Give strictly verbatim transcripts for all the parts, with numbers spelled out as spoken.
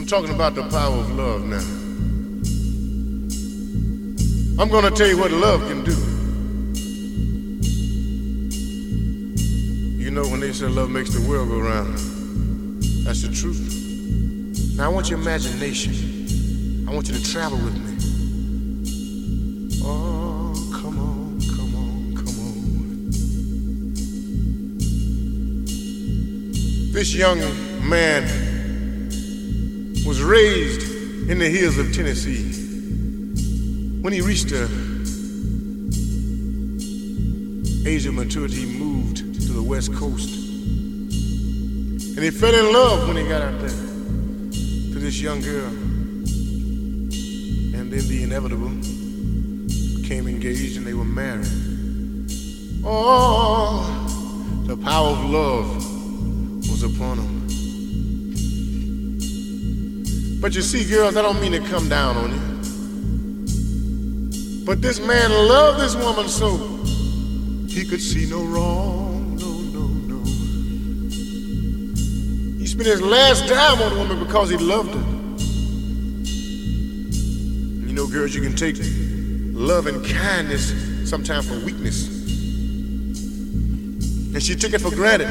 I'm talking about the power of love now. I'm gonna tell you what love can do. You know when they say love makes the world go round, that's the truth. Now I want your imagination. I want you to travel with me. Oh, come on, come on, come on. This young man was raised in the hills of Tennessee. When he reached the age of maturity, he moved to the West Coast. And he fell in love when he got out there to this young girl. And then the inevitable became engaged and they were married. Oh, the power of love was upon them. But you see, girls, I don't mean to come down on you. But this man loved this woman so he could see no wrong, no, no, no. He spent his last dime on the woman because he loved her. You know, girls, you can take love and kindness sometimes for weakness. And she took it for granted.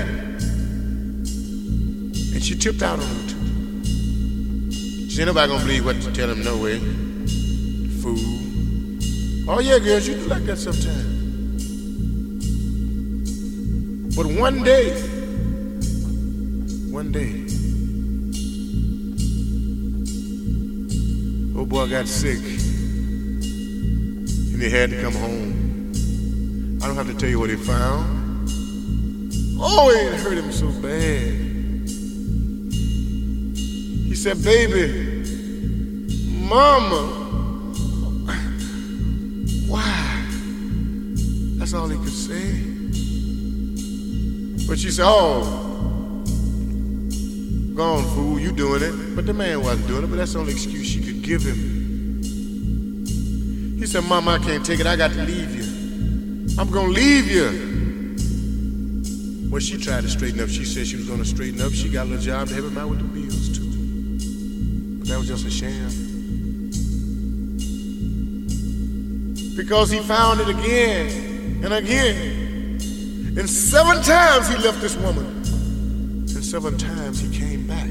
And she tipped out on him too. She ain't nobody gonna believe what you tell him, no way. Fool. Oh yeah, girls, you do like that sometimes. But one day, one day, old boy got sick. And he had to come home. I don't have to tell you what he found. Oh, it hurt him so bad. He said, baby, mama, why? That's all he could say. But she said, oh, go on, fool, you doing it. But the man wasn't doing it, but that's the only excuse she could give him. He said, mama, I can't take it, I got to leave you. I'm gonna leave you. Well, she tried to straighten up. She said she was gonna straighten up. She got a little job to help him out with the bills, too. That was just a sham. Because he found it again and again. And seven times he left this woman. And seven times he came back.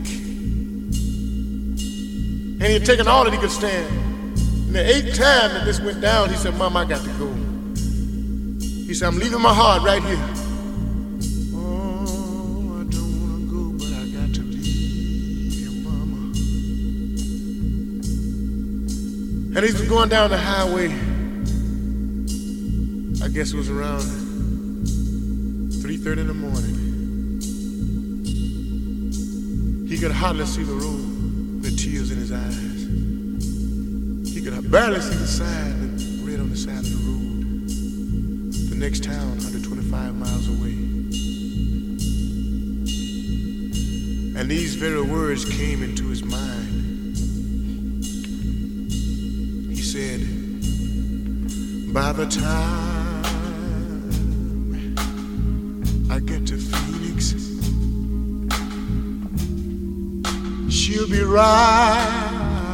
And he had taken all that he could stand. And the eighth time that this went down, he said, Mom, I got to go. He said, I'm leaving my heart right here. And he was going down the highway. I guess it was around three thirty in the morning. He could hardly see the road, the tears in his eyes. He could barely see the sign that read on the side of the road. The next town, one hundred twenty-five miles away. And these very words came into his mind. He said, by the time I get to Phoenix, she'll be rising.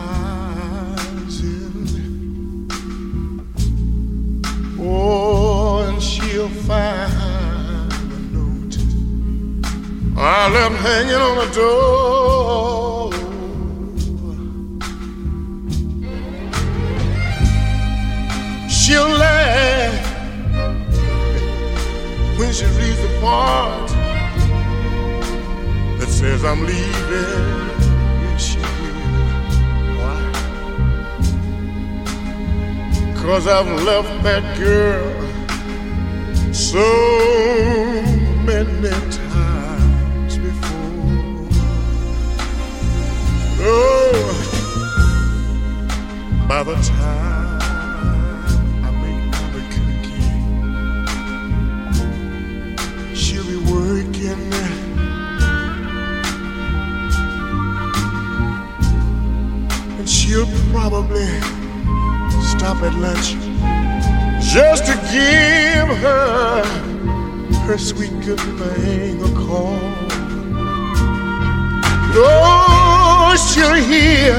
Oh, and she'll find a note I left hanging on the door. She'll laugh when she reads the part that says I'm leaving. Yes, she will. Why? 'Cause I've left that girl so many times before. Oh, by the time she'll probably stop at lunch just to give her her sweet good thing a call. Oh, she'll hear,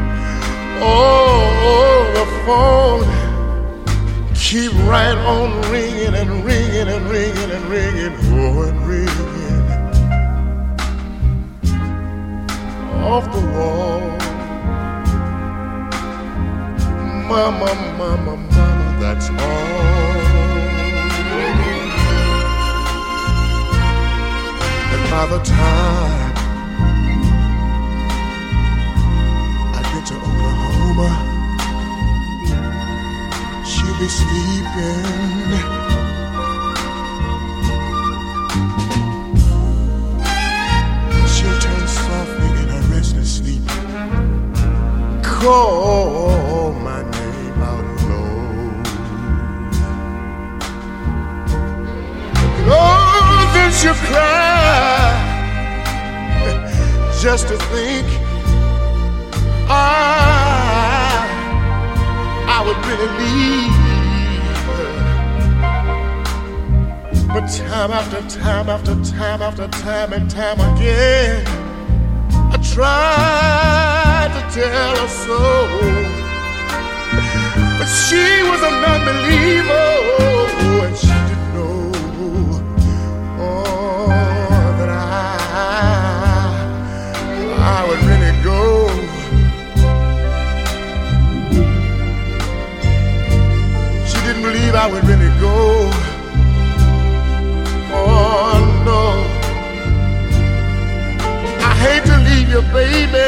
oh, the phone keep right on ringing and ringing and ringing and ringing, oh, and ringing off the wall. Mama, mama, mama, that's all. And by the time I get to Oklahoma, she'll be sleeping. She'll turn softly in her restless sleep, call my name out low. Oh, then she'll cry just to think I I would really leave her. But time after time after time after time and time again, I tried to tell her so, but she was a non-believer, and she didn't know, oh, that I I would really go. Didn't believe I would really go. Oh no, I hate to leave you, baby.